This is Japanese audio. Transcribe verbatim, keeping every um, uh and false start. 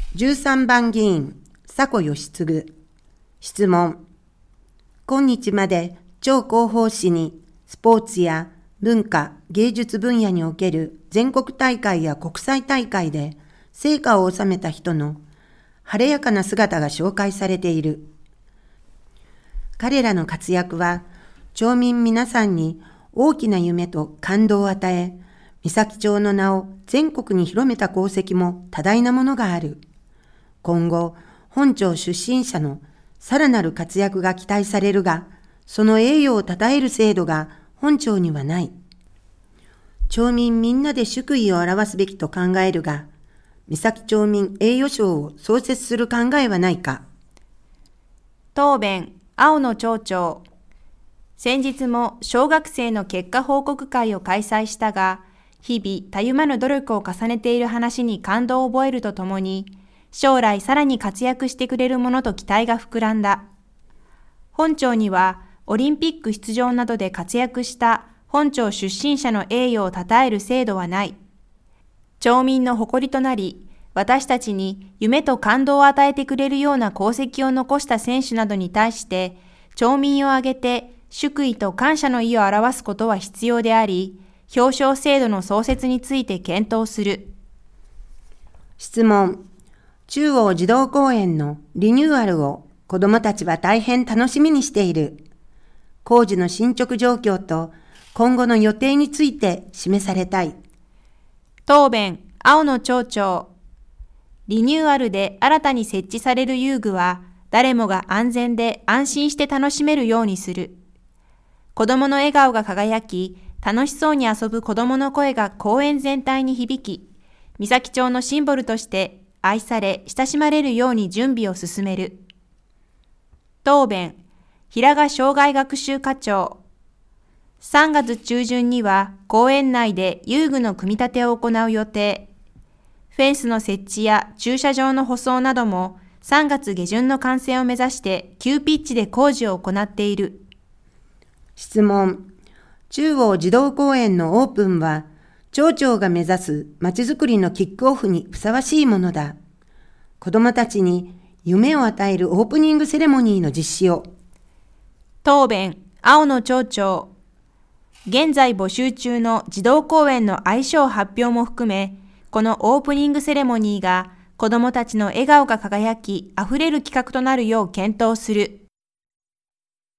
じゅうさんばん議員、迫義継。質問。今日まで超広報誌にスポーツや文化、芸術分野における全国大会や国際大会で成果を収めた人の晴れやかな姿が紹介されている。彼らの活躍は町民皆さんに大きな夢と感動を与え、三崎町の名を全国に広めた功績も多大なものがある。今後、本町出身者のさらなる活躍が期待されるが、その栄誉を称える制度が本町にはない。町民みんなで祝意を表すべきと考えるが、三崎町民栄誉賞を創設する考えはないか。 答弁、青野町長。先日も小学生の結果報告会を開催したが、日々たゆまぬ努力を重ねている話に感動を覚えるとともに、将来さらに活躍してくれるものと期待が膨らんだ。本町にはオリンピック出場などで活躍した本町出身者の栄誉を称える制度はない。町民の誇りとなり、私たちに夢と感動を与えてくれるような功績を残した選手などに対して、町民を挙げて祝意と感謝の意を表すことは必要であり、表彰制度の創設について検討する。 質問。中央児童公園のリニューアルを子どもたちは大変楽しみにしている。工事の進捗状況と今後の予定について示されたい。 答弁、青野町長。リニューアルで新たに設置される遊具は誰もが安全で安心して楽しめるようにする。子どもの笑顔が輝き、楽しそうに遊ぶ子どもの声が公園全体に響き、三崎町のシンボルとして愛され親しまれるように準備を進める。答弁、平賀障害学習課長。さんがつ中旬には公園内で遊具の組み立てを行う予定。フェンスの設置や駐車場の舗装などもさんがつ下旬の完成を目指して急ピッチで工事を行っている。 質問。中央児童公園のオープンは町長が目指すまちづくりのキックオフにふさわしいものだ。子どもたちに夢を与えるオープニングセレモニーの実施を。 答弁、青野町長。現在募集中の児童公園の愛称発表も含め、このオープニングセレモニーが子どもたちの笑顔が輝き、あふれる企画となるよう検討する。